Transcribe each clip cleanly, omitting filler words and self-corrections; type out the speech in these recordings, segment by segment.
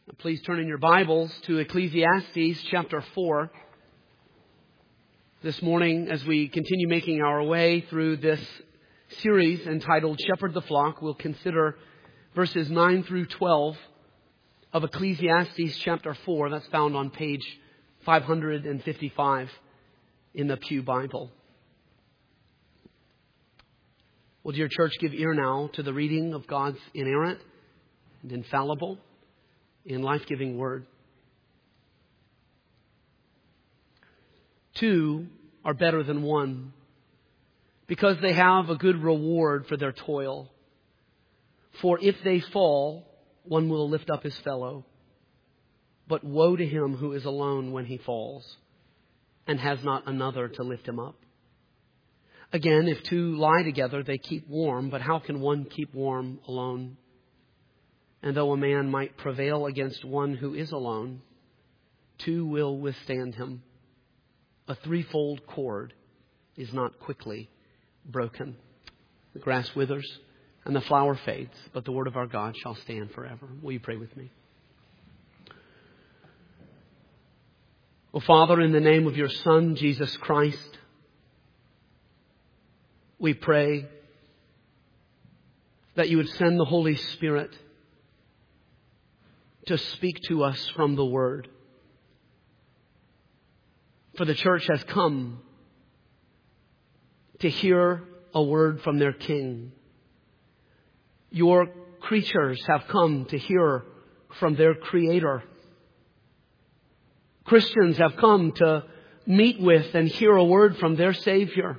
Please turn in your Bibles to Ecclesiastes chapter 4. This morning, as we continue making our way through this series entitled Shepherd the Flock, we'll consider verses 9 through 12 of Ecclesiastes chapter 4. That's found on page 555 in the Pew Bible. Will dear church give ear now to the reading of God's inerrant and infallible in life-giving word. Two are better than one, because they have a good reward for their toil. For if they fall, one will lift up his fellow. But woe to him who is alone when he falls, and has not another to lift him up. Again, if two lie together, they keep warm, but how can one keep warm alone? And though a man might prevail against one who is alone, two will withstand him. A threefold cord is not quickly broken. The grass withers and the flower fades, but the word of our God shall stand forever. Will you pray with me? Oh, Father, in the name of your Son, Jesus Christ, we pray that you would send the Holy Spirit to speak to us from the Word. For the church has come to hear a word from their King. Your creatures have come to hear from their Creator. Christians have come to meet with and hear a word from their Savior.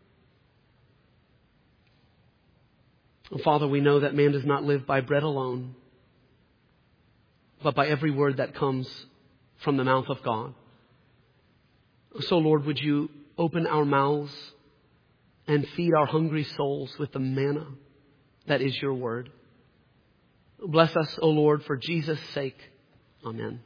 Father, we know that man does not live by bread alone, but by every word that comes from the mouth of God. So, Lord, would you open our mouths and feed our hungry souls with the manna that is your word. Bless us, O Lord, for Jesus' sake. Amen.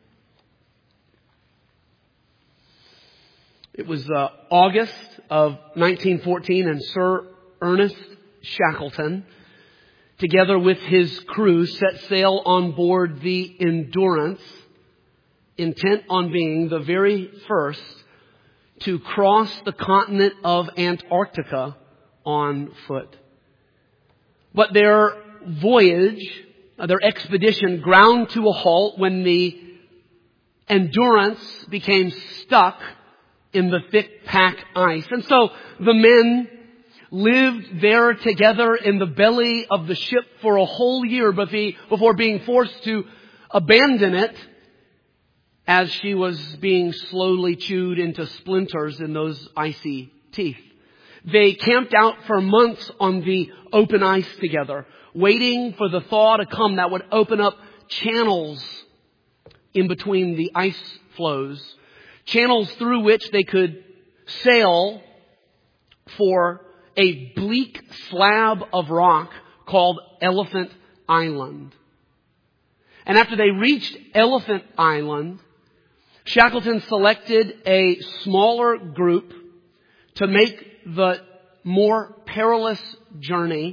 It was August of 1914, and Sir Ernest Shackleton, together with his crew, set sail on board the Endurance, intent on being the very first to cross the continent of Antarctica on foot. But their voyage, their expedition, ground to a halt when the Endurance became stuck in the thick pack ice. And so the men lived there together in the belly of the ship for a whole year before being forced to abandon it as she was being slowly chewed into splinters in those icy teeth. They camped out for months on the open ice together, waiting for the thaw to come that would open up channels in between the ice floes, channels through which they could sail for a bleak slab of rock called Elephant Island. And after they reached Elephant Island, Shackleton selected a smaller group to make the more perilous journey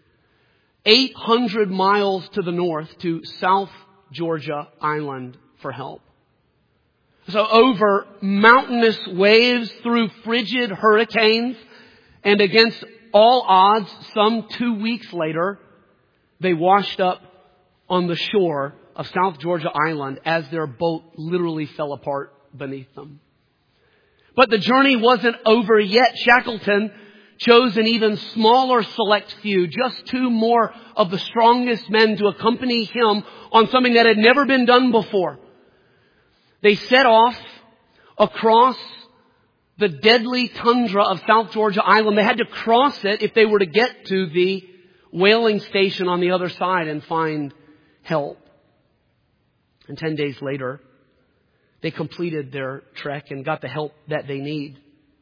800 miles to the north to South Georgia Island for help. So over mountainous waves, through frigid hurricanes, and against all odds, some 2 weeks later, they washed up on the shore of South Georgia Island as their boat literally fell apart beneath them. But the journey wasn't over yet. Shackleton chose an even smaller select few, just two more of the strongest men to accompany him on something that had never been done before. They set off across the deadly tundra of South Georgia Island. They had to cross it if they were to get to the whaling station on the other side and find help. And 10 days later, they completed their trek and got the help that they need.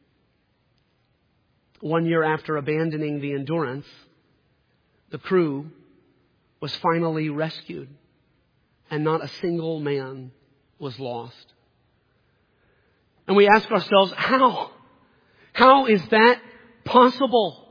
1 year after abandoning the Endurance, the crew was finally rescued, and not a single man was lost. And we ask ourselves, how? How is that possible?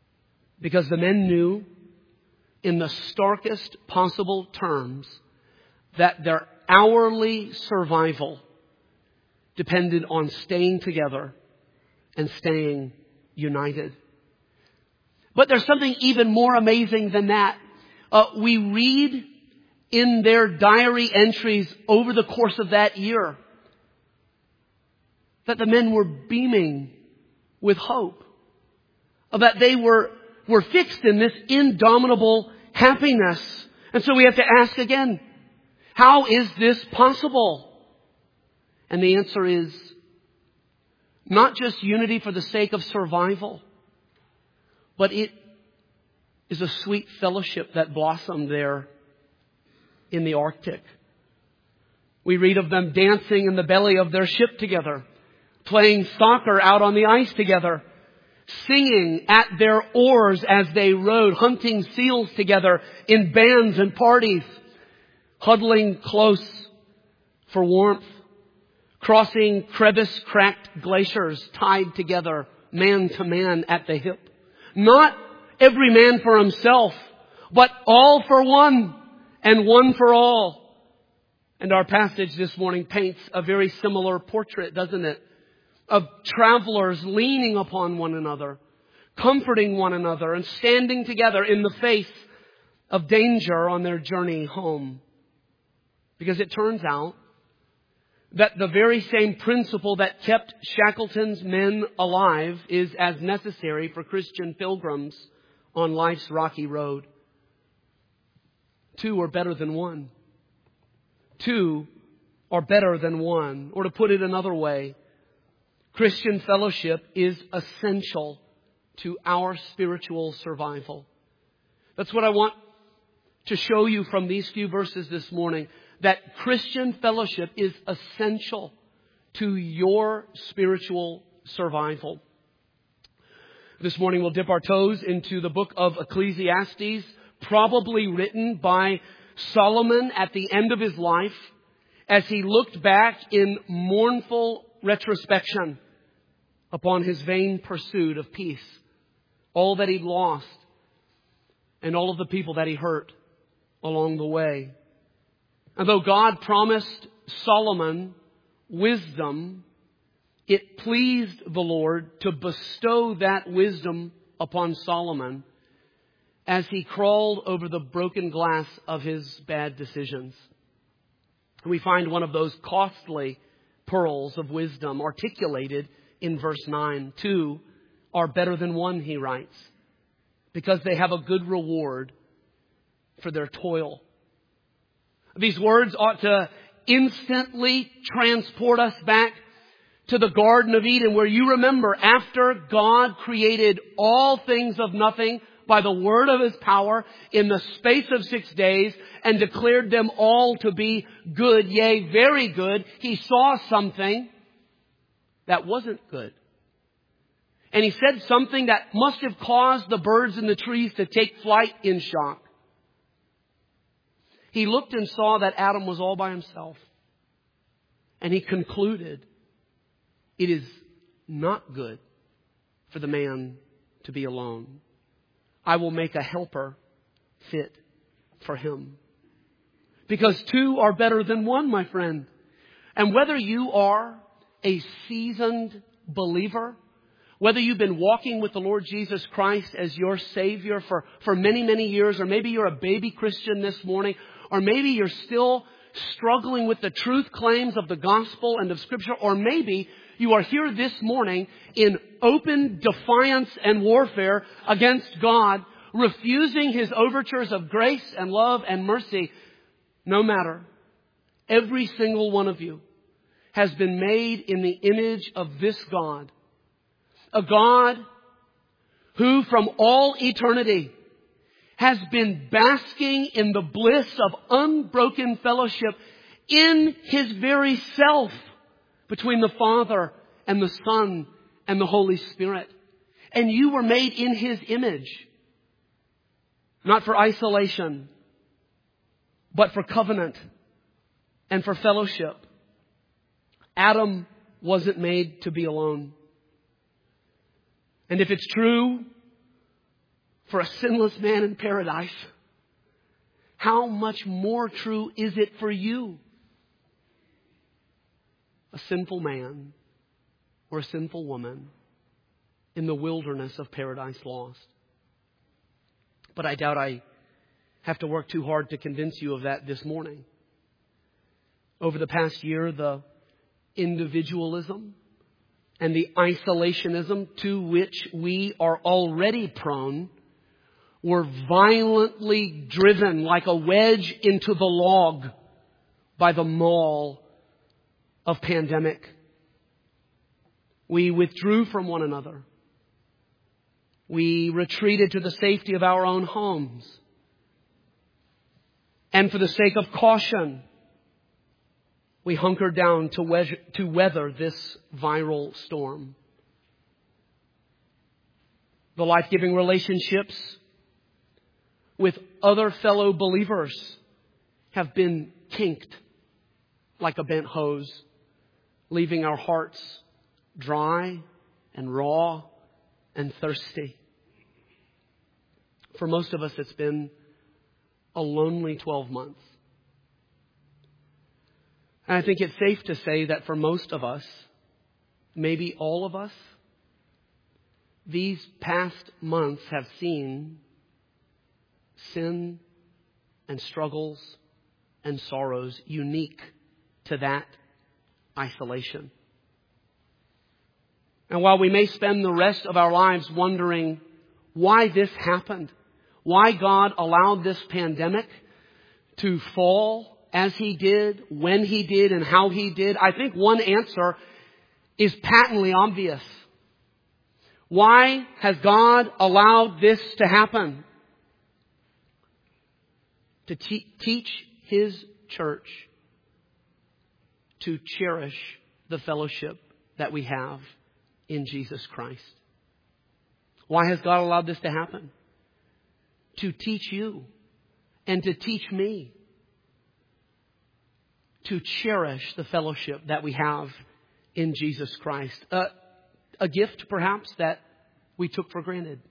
Because the men knew in the starkest possible terms that their hourly survival depended on staying together and staying united. But there's something even more amazing than that. We read in their diary entries over the course of that year that the men were beaming with hope. That they were fixed in this indomitable happiness. And so we have to ask again, how is this possible? And the answer is not just unity for the sake of survival, but it is a sweet fellowship that blossomed there in the Arctic. We read of them dancing in the belly of their ship together, playing soccer out on the ice together, singing at their oars as they rowed, hunting seals together in bands and parties, huddling close for warmth, crossing crevice-cracked glaciers tied together, man to man at the hip. Not every man for himself, but all for one and one for all. And our passage this morning paints a very similar portrait, doesn't it? Of travelers leaning upon one another, comforting one another, and standing together in the face of danger on their journey home. Because it turns out that the very same principle that kept Shackleton's men alive is as necessary for Christian pilgrims on life's rocky road. Two are better than one. Two are better than one. Or to put it another way, Christian fellowship is essential to our spiritual survival. That's what I want to show you from these few verses this morning. That Christian fellowship is essential to your spiritual survival. This morning we'll dip our toes into the book of Ecclesiastes, probably written by Solomon at the end of his life as he looked back in mournful retrospection upon his vain pursuit of peace, all that he'd lost, and all of the people that he hurt along the way. And though God promised Solomon wisdom, it pleased the Lord to bestow that wisdom upon Solomon as he crawled over the broken glass of his bad decisions. We find one of those costly pearls of wisdom articulated in verse 9. Two are better than one, he writes, because they have a good reward for their toil. These words ought to instantly transport us back to the Garden of Eden, where you remember after God created all things of nothing by the word of his power in the space of 6 days and declared them all to be good, yea, very good, he saw something that wasn't good. And he said something that must have caused the birds in the trees to take flight in shock. He looked and saw that Adam was all by himself. And he concluded, it is not good for the man to be alone. I will make a helper fit for him. Because two are better than one, my friend. And whether you are a seasoned believer, whether you've been walking with the Lord Jesus Christ as your Savior for many, many years, or maybe you're a baby Christian this morning, or maybe you're still struggling with the truth claims of the gospel and of Scripture, or maybe you are here this morning in open defiance and warfare against God, refusing his overtures of grace and love and mercy. No matter, every single one of you has been made in the image of this God, a God who from all eternity has been basking in the bliss of unbroken fellowship in his very self between the Father and the Son and the Holy Spirit. And you were made in his image, not for isolation, but for covenant and for fellowship. Adam wasn't made to be alone. And if it's true for a sinless man in paradise, how much more true is it for you? A sinful man or a sinful woman in the wilderness of Paradise Lost. But I doubt I have to work too hard to convince you of that this morning. Over the past year, the individualism and the isolationism to which we are already prone were violently driven like a wedge into the log by the maul of pandemic. We withdrew from one another. We retreated to the safety of our own homes. And for the sake of caution, we hunkered down to weather this viral storm. The life-giving relationships with other fellow believers have been kinked like a bent hose, leaving our hearts dry and raw and thirsty. For most of us, it's been a lonely 12 months. And I think it's safe to say that for most of us, maybe all of us, these past months have seen sin and struggles and sorrows unique to that isolation. And while we may spend the rest of our lives wondering why this happened, why God allowed this pandemic to fall as He did, when He did, and how He did, I think one answer is patently obvious. Why has God allowed this to happen? To teach His church to cherish the fellowship that we have in Jesus Christ. Why has God allowed this to happen? To teach you and to teach me to cherish the fellowship that we have in Jesus Christ. A gift, perhaps, that we took for granted.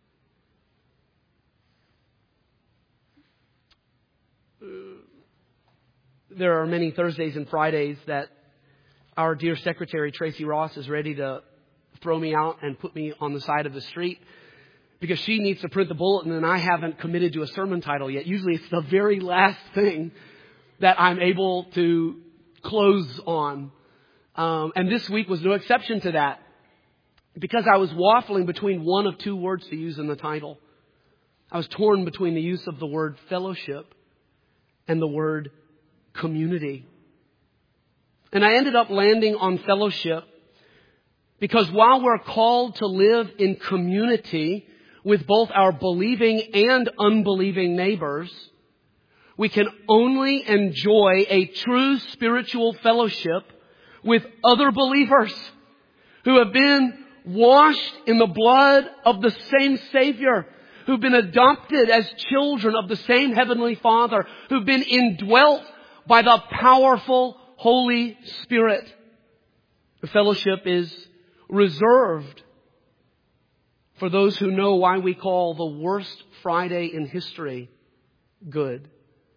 There are many Thursdays and Fridays that our dear secretary, Tracy Ross, is ready to throw me out and put me on the side of the street because she needs to print the bulletin and I haven't committed to a sermon title yet. Usually it's the very last thing that I'm able to close on. And this week was no exception to that because I was waffling between one of two words to use in the title. I was torn between the use of the word fellowship and the word community. And I ended up landing on fellowship because while we're called to live in community with both our believing and unbelieving neighbors, we can only enjoy a true spiritual fellowship with other believers who have been washed in the blood of the same Savior, who've been adopted as children of the same Heavenly Father, who've been indwelt by the powerful Holy Spirit. The fellowship is reserved for those who know why we call the worst Friday in history good.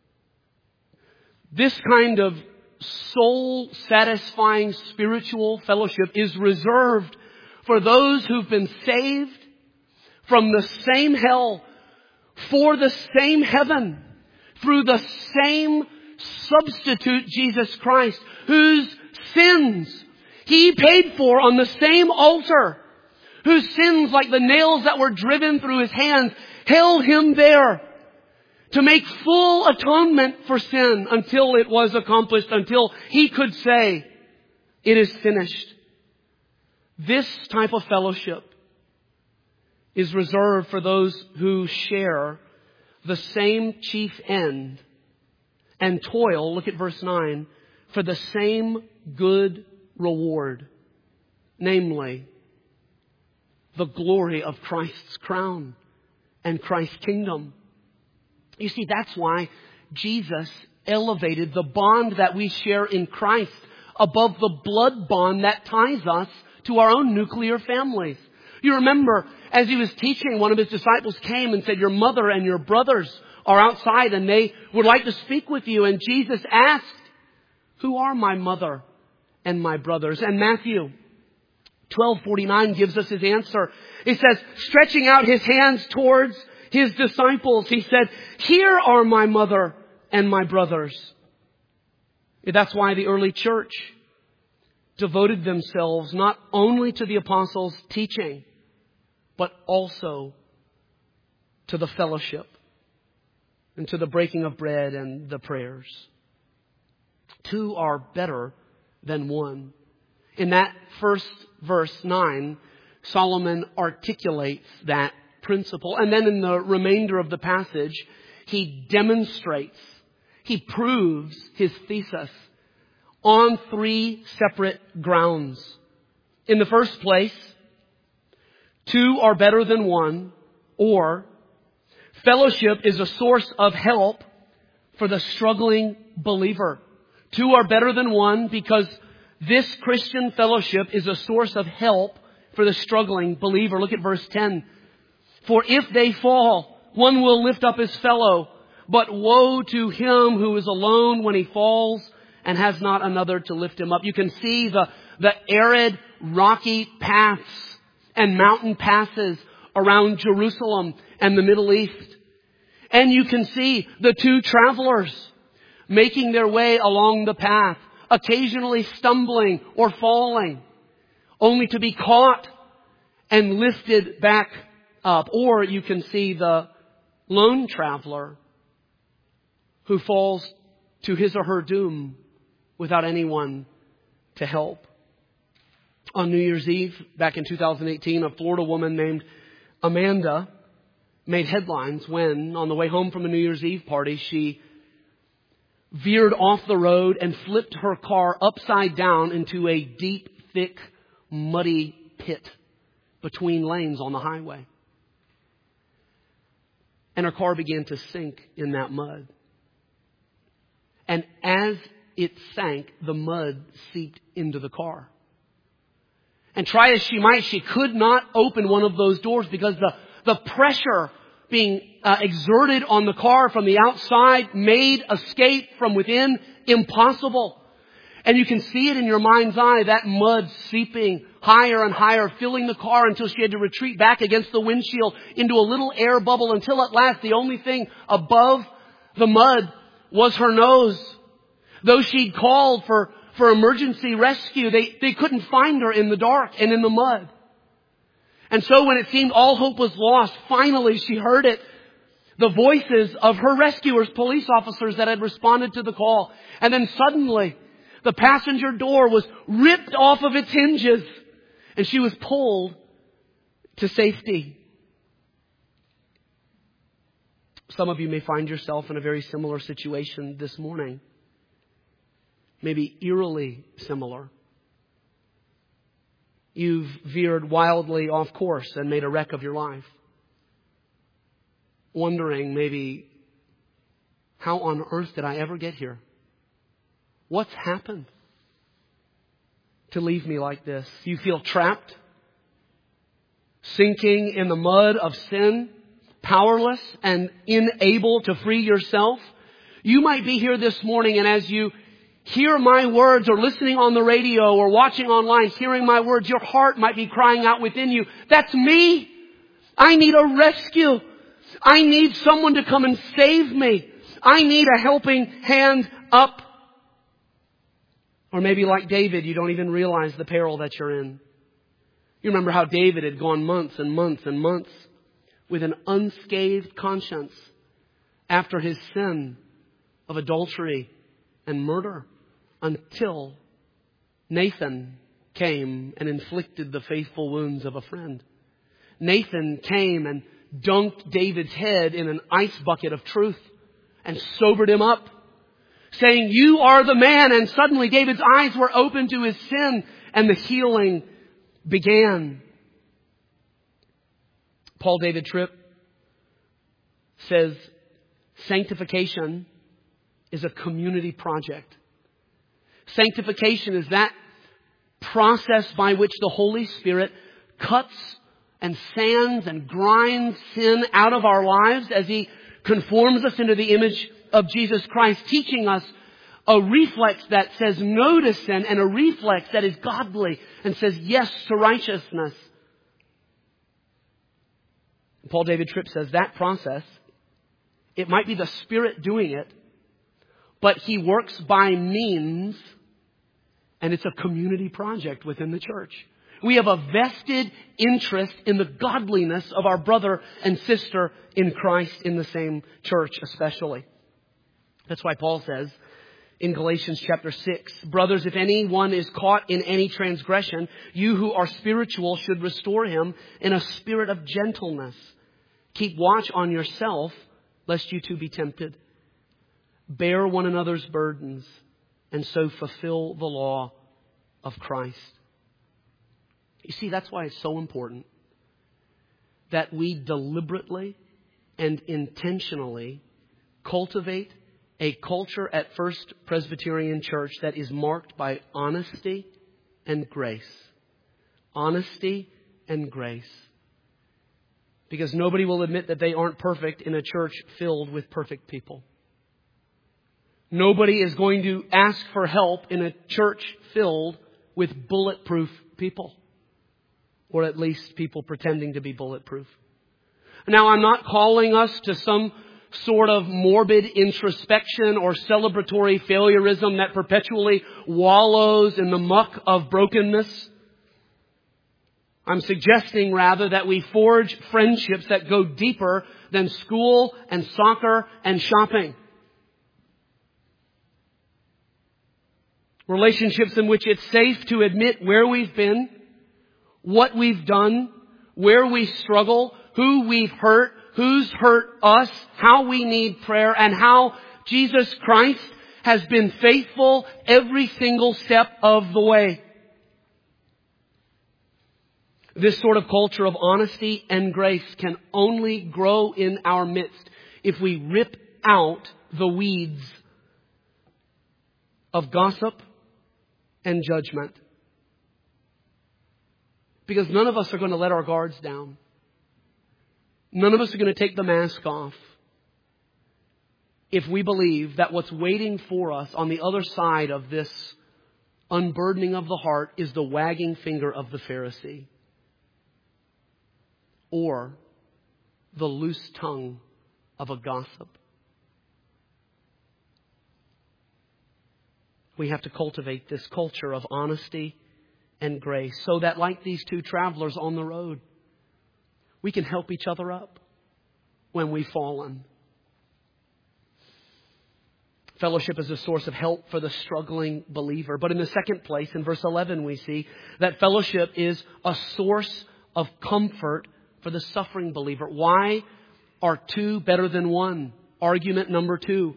This kind of soul-satisfying spiritual fellowship is reserved for those who've been saved from the same hell for the same heaven through the same substitute, Jesus Christ, whose sins He paid for on the same altar, whose sins, like the nails that were driven through His hands, held Him there to make full atonement for sin until it was accomplished, until He could say, "It is finished." This type of fellowship is reserved for those who share the same chief end and toil, look at verse 9, for the same good reward, namely the glory of Christ's crown and Christ's kingdom. You see, that's why Jesus elevated the bond that we share in Christ above the blood bond that ties us to our own nuclear families. You remember, as He was teaching, one of His disciples came and said, "Your mother and your brothers are outside and they would like to speak with you. And Jesus asked, who are my mother and my brothers? And Matthew 12:49 gives us his answer. It says, stretching out his hands towards his disciples, he said, here are my mother and my brothers. That's why the early church devoted themselves not only to the apostles' teaching, but also to the fellowship and to the breaking of bread and the prayers. Two are better than one. In that first verse 9, Solomon articulates that principle. And then in the remainder of the passage, he demonstrates, he proves his thesis on three separate grounds. In the first place, two are better than one, or fellowship is a source of help for the struggling believer. Two are better than one because this Christian fellowship is a source of help for the struggling believer. Look at verse 10. For if they fall, one will lift up his fellow, but woe to him who is alone when he falls and has not another to lift him up. You can see the arid, rocky paths and mountain passes around Jerusalem and the Middle East. And you can see the two travelers making their way along the path, occasionally stumbling or falling, only to be caught and lifted back up. Or you can see the lone traveler who falls to his or her doom without anyone to help. On New Year's Eve, back in 2018, a Florida woman named Amanda made headlines when, on the way home from a New Year's Eve party, she veered off the road and flipped her car upside down into a deep, thick, muddy pit between lanes on the highway. And her car began to sink in that mud. And as it sank, the mud seeped into the car. And try as she might, she could not open one of those doors because the pressure being exerted on the car from the outside made escape from within impossible. And you can see it in your mind's eye, that mud seeping higher and higher, filling the car until she had to retreat back against the windshield into a little air bubble until at last the only thing above the mud was her nose. Though she'd called for emergency rescue, they couldn't find her in the dark and in the mud. And so when it seemed all hope was lost, finally she heard it. The voices of her rescuers, police officers that had responded to the call. And then suddenly the passenger door was ripped off of its hinges and she was pulled to safety. Some of you may find yourself in a very similar situation this morning. Maybe eerily similar. You've veered wildly off course and made a wreck of your life. Wondering maybe, how on earth did I ever get here? What's happened to leave me like this? You feel trapped, sinking in the mud of sin, powerless and unable to free yourself. You might be here this morning, and as you hear my words or listening on the radio or watching online, hearing my words, your heart might be crying out within you, that's me. I need a rescue. I need someone to come and save me. I need a helping hand up. Or maybe like David, you don't even realize the peril that you're in. You remember how David had gone months and months and months with an unscathed conscience after his sin of adultery and murder, until Nathan came and inflicted the faithful wounds of a friend. Nathan came and dunked David's head in an ice bucket of truth and sobered him up, saying, you are the man. And suddenly David's eyes were open to his sin and the healing began. Paul David Tripp says, sanctification is a community project. Sanctification is that process by which the Holy Spirit cuts and sands and grinds sin out of our lives as He conforms us into the image of Jesus Christ, teaching us a reflex that says no to sin and a reflex that is godly and says yes to righteousness. Paul David Tripp says that process, it might be the Spirit doing it, but He works by means, and it's a community project within the church. We have a vested interest in the godliness of our brother and sister in Christ in the same church especially. That's why Paul says in Galatians chapter 6, brothers, if anyone is caught in any transgression, you who are spiritual should restore him in a spirit of gentleness. Keep watch on yourself, lest you too be tempted. Bear one another's burdens, and so fulfill the law of Christ. You see, that's why it's so important that we deliberately and intentionally cultivate a culture at First Presbyterian Church that is marked by honesty and grace. Honesty and grace. Because nobody will admit that they aren't perfect in a church filled with perfect people. Nobody is going to ask for help in a church filled with bulletproof people. Or at least people pretending to be bulletproof. Now, I'm not calling us to some sort of morbid introspection or celebratory failureism that perpetually wallows in the muck of brokenness. I'm suggesting rather that we forge friendships that go deeper than school and soccer and shopping. Relationships in which it's safe to admit where we've been, what we've done, where we struggle, who we've hurt, who's hurt us, how we need prayer, and how Jesus Christ has been faithful every single step of the way. This sort of culture of honesty and grace can only grow in our midst if we rip out the weeds of gossip and judgment. Because none of us are going to let our guards down. None of us are going to take the mask off if we believe that what's waiting for us on the other side of this unburdening of the heart is the wagging finger of the Pharisee or the loose tongue of a gossip. We have to cultivate this culture of honesty and grace so that, like these two travelers on the road, we can help each other up when we've fallen. Fellowship is a source of help for the struggling believer. But in the second place, in verse 11, we see that fellowship is a source of comfort for the suffering believer. Why are two better than one? Argument number 2.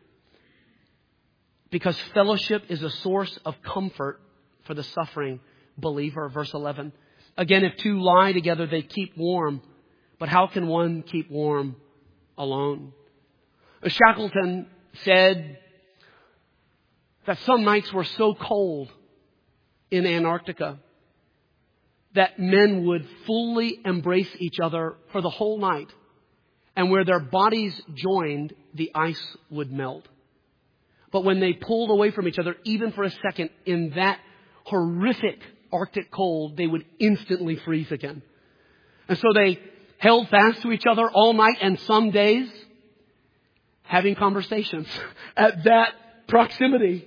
Because fellowship is a source of comfort for the suffering believer. Verse 11. Again, if two lie together, they keep warm. But how can one keep warm alone? Shackleton said that some nights were so cold in Antarctica that men would fully embrace each other for the whole night. And where their bodies joined, the ice would melt. But when they pulled away from each other, even for a second, in that horrific Arctic cold, they would instantly freeze again. And so they held fast to each other all night, and some days having conversations at that proximity.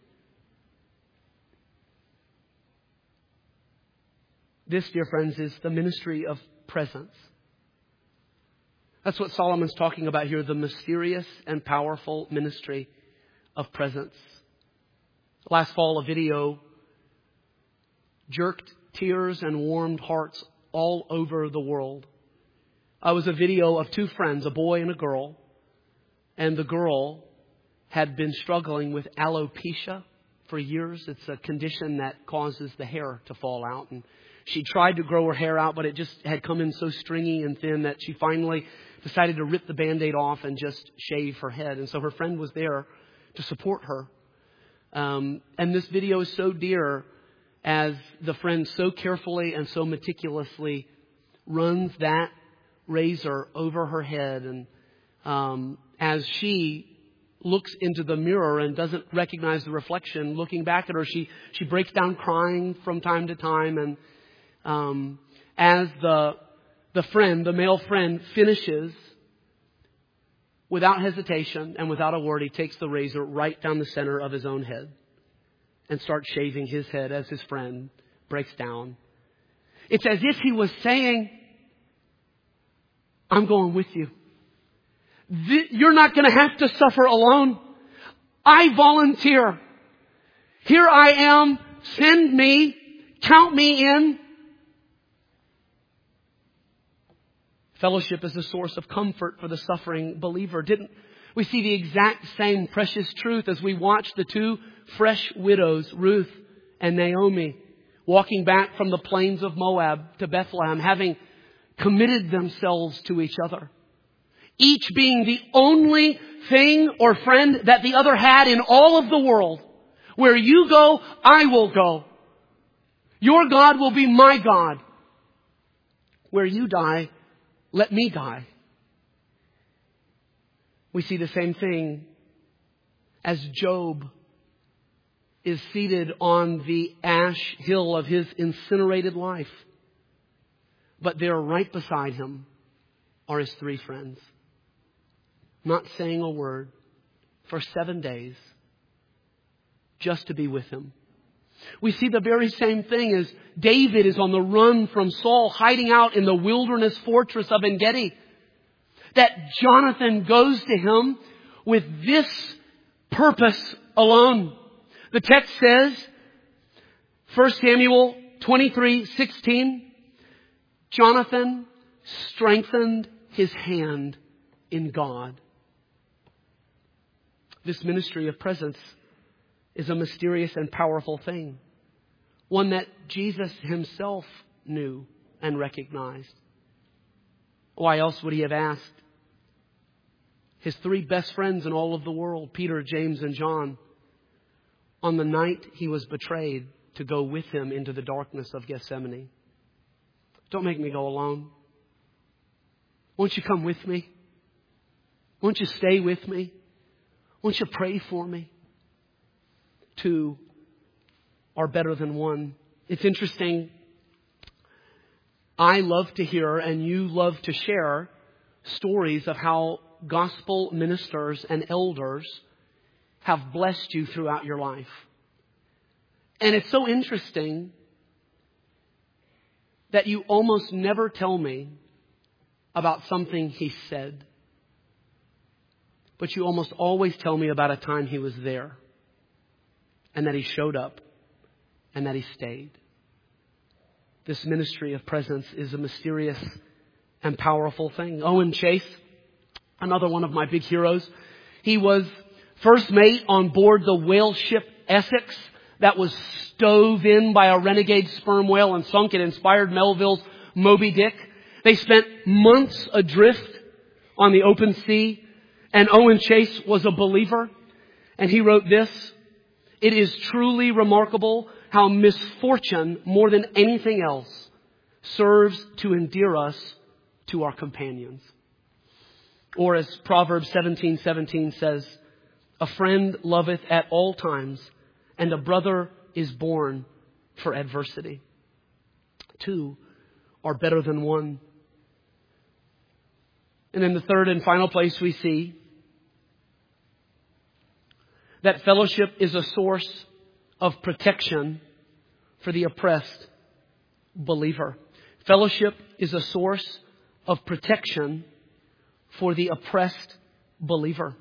This, dear friends, is the ministry of presence. That's what Solomon's talking about here, the mysterious and powerful ministry of presence. Last fall, a video jerked tears and warmed hearts all over the world. It was a video of two friends, a boy and a girl. And the girl had been struggling with alopecia for years. It's a condition that causes the hair to fall out. And she tried to grow her hair out, but it just had come in so stringy and thin that she finally decided to rip the Band-Aid off and just shave her head. And so her friend was there to support her. And this video is so dear as the friend so carefully and so meticulously runs that razor over her head and as she looks into the mirror and doesn't recognize the reflection looking back at her. She breaks down crying from time to time. And as the male friend finishes, without hesitation and without a word, he takes the razor right down the center of his own head and starts shaving his head as his friend breaks down. It's as if he was saying, I'm going with you. You're not going to have to suffer alone. I volunteer. Here I am. Send me. Count me in. Fellowship is a source of comfort for the suffering believer. Didn't we see the exact same precious truth as we watched the two fresh widows, Ruth and Naomi, walking back from the plains of Moab to Bethlehem, having committed themselves to each other, each being the only thing or friend that the other had in all of the world. Where you go, I will go. Your God will be my God. Where you die, let me die. We see the same thing as Job is seated on the ash hill of his incinerated life. But there right beside him are his three friends, not saying a word for 7 days just to be with him. We see the very same thing as David is on the run from Saul, hiding out in the wilderness fortress of En-Gedi. That Jonathan goes to him with this purpose alone. The text says, 1 Samuel 23:16, Jonathan strengthened his hand in God. This ministry of presence is a mysterious and powerful thing. One that Jesus himself knew and recognized. Why else would he have asked his three best friends in all of the world, Peter, James, and John, on the night he was betrayed, to go with him into the darkness of Gethsemane? Don't make me go alone. Won't you come with me? Won't you stay with me? Won't you pray for me? Two are better than one. It's interesting. I love to hear, and you love to share, stories of how gospel ministers and elders have blessed you throughout your life. And it's so interesting that you almost never tell me about something he said, but you almost always tell me about a time he was there, and that he showed up, and that he stayed. This ministry of presence is a mysterious and powerful thing. Owen Chase, another one of my big heroes. He was first mate on board the whale ship Essex that was stove in by a renegade sperm whale and sunk. It inspired Melville's Moby Dick. They spent months adrift on the open sea, and Owen Chase was a believer. And he wrote this: "It is truly remarkable how misfortune, more than anything else, serves to endear us to our companions." Or as Proverbs 17:17 says, "A friend loveth at all times, and a brother is born for adversity." Two are better than one. And in the third and final place, we see that fellowship is a source of protection for the oppressed believer. Fellowship is a source of protection for the oppressed believer.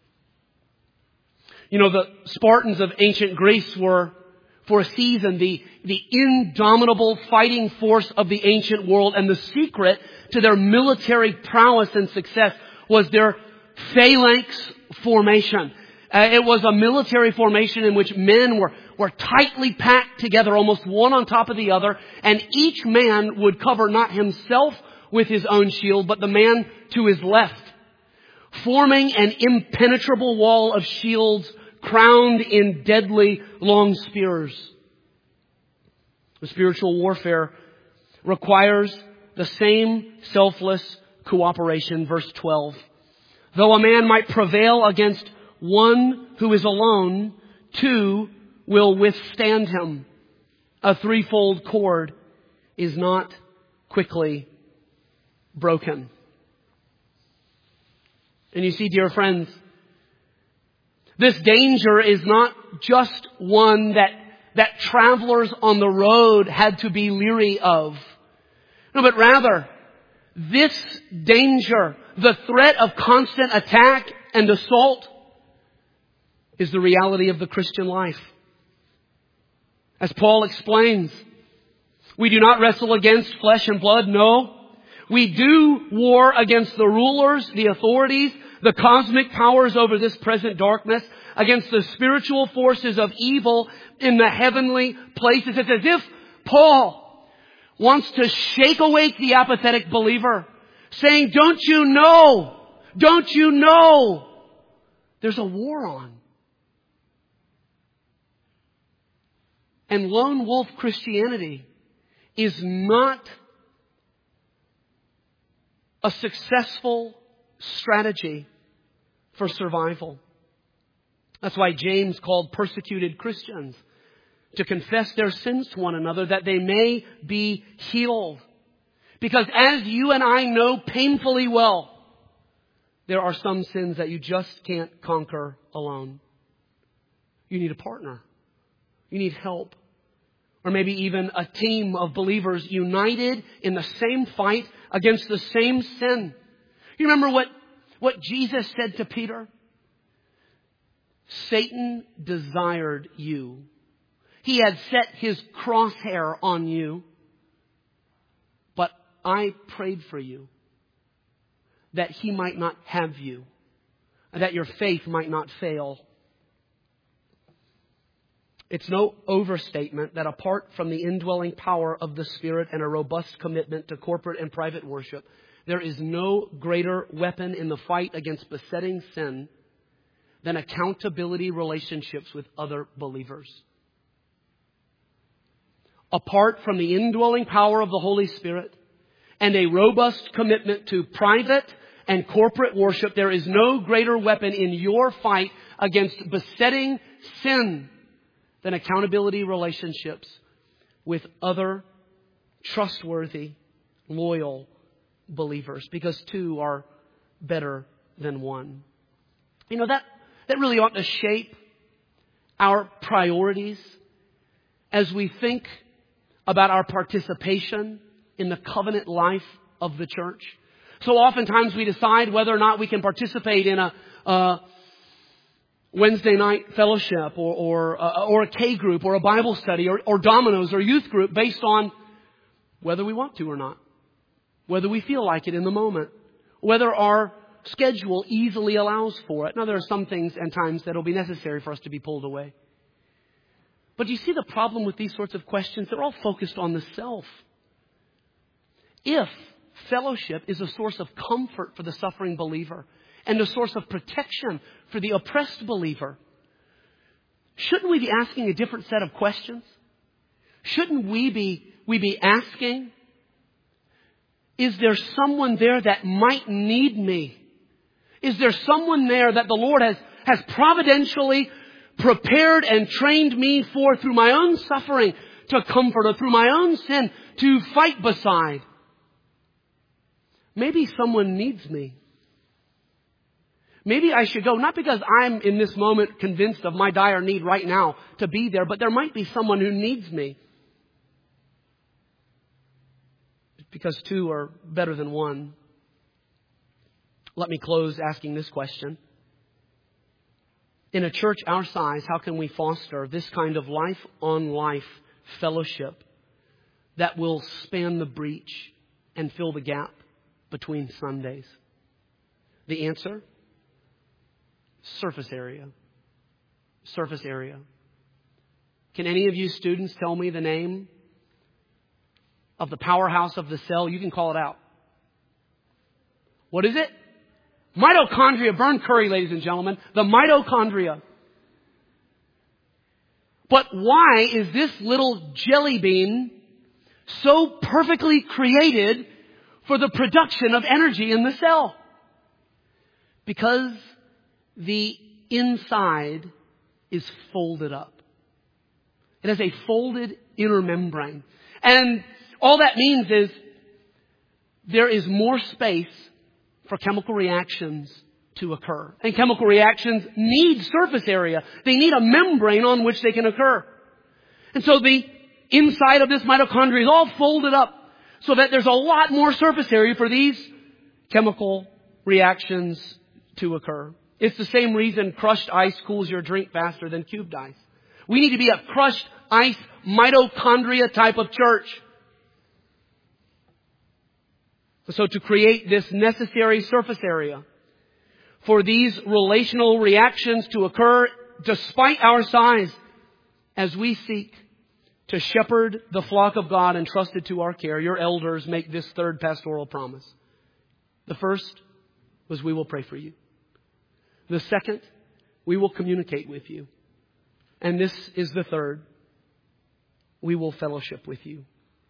You know, the Spartans of ancient Greece were, for a season, the indomitable fighting force of the ancient world. And the secret to their military prowess and success was their phalanx formation. It was a military formation in which men were tightly packed together, almost one on top of the other. And each man would cover not himself with his own shield, but the man to his left, forming an impenetrable wall of shields crowned in deadly long spears. The spiritual warfare requires the same selfless cooperation. Verse 12. Though a man might prevail against one who is alone, two will withstand him. A threefold cord is not quickly broken. And you see, dear friends, this danger is not just one that travelers on the road had to be leery of. No, but rather, this danger, the threat of constant attack and assault, is the reality of the Christian life. As Paul explains, we do not wrestle against flesh and blood, no. We do war against the rulers, the authorities, the cosmic powers over this present darkness, against the spiritual forces of evil in the heavenly places. It's as if Paul wants to shake awake the apathetic believer, saying, don't you know? Don't you know? There's a war on. And lone wolf Christianity is not a successful strategy for survival. That's why James called persecuted Christians to confess their sins to one another that they may be healed. Because as you and I know painfully well, there are some sins that you just can't conquer alone. You need a partner. You need help. Or maybe even a team of believers united in the same fight against the same sin. You remember what Jesus said to Peter? Satan desired you. He had set his crosshair on you. But I prayed for you that he might not have you, and that your faith might not fail. It's no overstatement that apart from the indwelling power of the Spirit and a robust commitment to corporate and private worship, there is no greater weapon in the fight against besetting sin than accountability relationships with other believers. Apart from the indwelling power of the Holy Spirit and a robust commitment to private and corporate worship, there is no greater weapon in your fight against besetting sin than accountability relationships with other trustworthy, loyal believers. Because two are better than one. You know, that really ought to shape our priorities as we think about our participation in the covenant life of the church. So oftentimes we decide whether or not we can participate in a Wednesday night fellowship or a K group or a Bible study or Dominoes or youth group based on whether we want to or not, whether we feel like it in the moment, whether our schedule easily allows for it. Now, there are some things and times that will be necessary for us to be pulled away. But you see the problem with these sorts of questions? They're all focused on the self. If fellowship is a source of comfort for the suffering believer and a source of protection for the oppressed believer, shouldn't we be asking a different set of questions? Shouldn't we be asking, is there someone there that might need me? Is there someone there that the Lord has providentially prepared and trained me for through my own suffering to comfort, or through my own sin to fight beside? Maybe someone needs me. Maybe I should go, not because I'm in this moment convinced of my dire need right now to be there, but there might be someone who needs me. Because two are better than one. Let me close asking this question. In a church our size, how can we foster this kind of life-on-life fellowship that will span the breach and fill the gap between Sundays? The answer? Surface area. Surface area. Can any of you students tell me the name of the powerhouse of the cell? You can call it out. What is it? Mitochondria. Vern Curry, ladies and gentlemen. The mitochondria. But why is this little jelly bean so perfectly created for the production of energy in the cell? Because the inside is folded up. It has a folded inner membrane. And all that means is there is more space for chemical reactions to occur. And chemical reactions need surface area. They need a membrane on which they can occur. And so the inside of this mitochondria is all folded up so that there's a lot more surface area for these chemical reactions to occur. It's the same reason crushed ice cools your drink faster than cubed ice. We need to be a crushed ice mitochondria type of church. So to create this necessary surface area for these relational reactions to occur despite our size, as we seek to shepherd the flock of God entrusted to our care, your elders make this third pastoral promise. The first was, we will pray for you. The second, we will communicate with you. And this is the third, we will fellowship with you.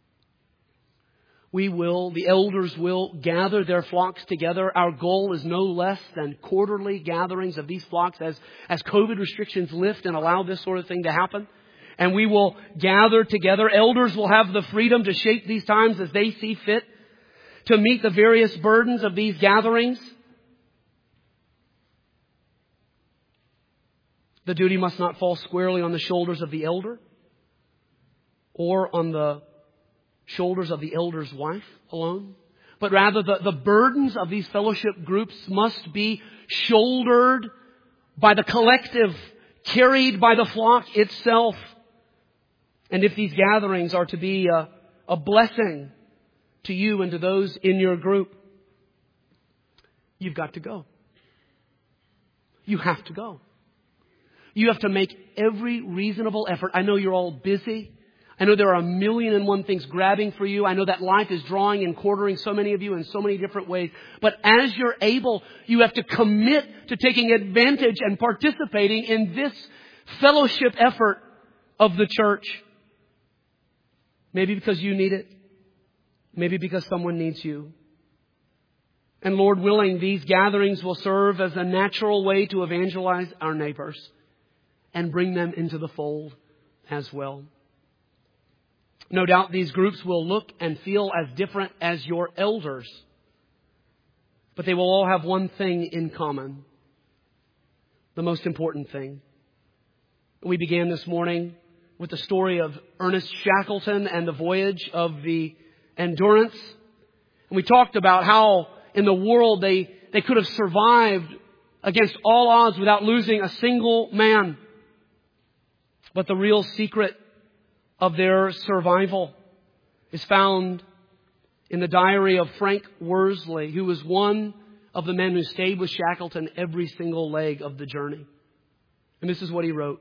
The elders will gather their flocks together. Our goal is no less than quarterly gatherings of these flocks as COVID restrictions lift and allow this sort of thing to happen. And we will gather together. Elders will have the freedom to shape these times as they see fit to meet the various burdens of these gatherings. The duty must not fall squarely on the shoulders of the elder or on the shoulders of the elder's wife alone, but rather the burdens of these fellowship groups must be shouldered by the collective, carried by the flock itself. And if these gatherings are to be a blessing to you and to those in your group, you've got to go. You have to go. You have to make every reasonable effort. I know you're all busy. I know there are 1,000,001 things grabbing for you. I know that life is drawing and quartering so many of you in so many different ways. But as you're able, you have to commit to taking advantage and participating in this fellowship effort of the church. Maybe because you need it. Maybe because someone needs you. And Lord willing, these gatherings will serve as a natural way to evangelize our neighbors and bring them into the fold as well. No doubt these groups will look and feel as different as your elders. But they will all have one thing in common. The most important thing. We began this morning with the story of Ernest Shackleton and the voyage of the Endurance. And we talked about how in the world they could have survived against all odds without losing a single man. But the real secret of their survival is found in the diary of Frank Worsley, who was one of the men who stayed with Shackleton every single leg of the journey. And this is what he wrote.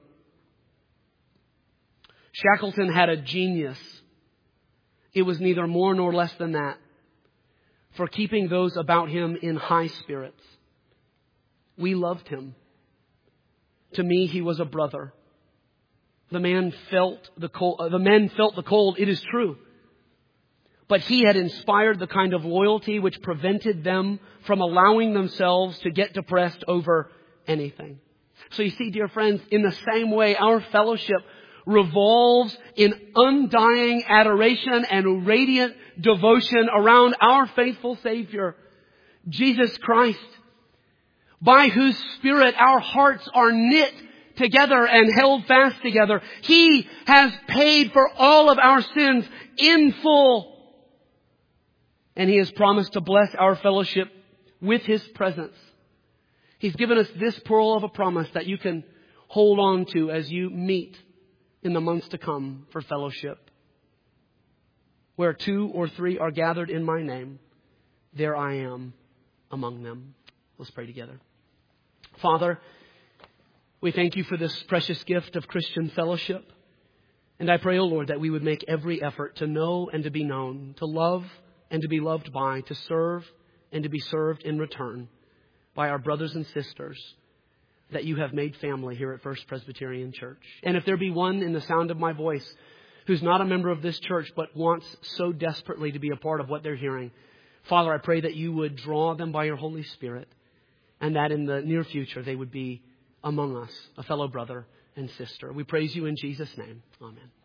Shackleton had a genius. It was neither more nor less than that, for keeping those about him in high spirits. We loved him. To me, he was a brother. The men felt the cold. It is true. But he had inspired the kind of loyalty which prevented them from allowing themselves to get depressed over anything. So you see, dear friends, in the same way, our fellowship revolves in undying adoration and radiant devotion around our faithful Savior, Jesus Christ, by whose Spirit our hearts are knit together and held fast together. He has paid for all of our sins in full. And He has promised to bless our fellowship with His presence. He's given us this pearl of a promise that you can hold on to as you meet in the months to come for fellowship. Where 2 or 3 are gathered in my name, there I am among them. Let's pray together. Father, we thank you for this precious gift of Christian fellowship. And I pray, O Lord, that we would make every effort to know and to be known, to love and to be loved by, to serve and to be served in return by our brothers and sisters that you have made family here at First Presbyterian Church. And if there be one in the sound of my voice who's not a member of this church but wants so desperately to be a part of what they're hearing, Father, I pray that you would draw them by your Holy Spirit and that in the near future they would be among us, a fellow brother and sister. We praise you in Jesus' name. Amen.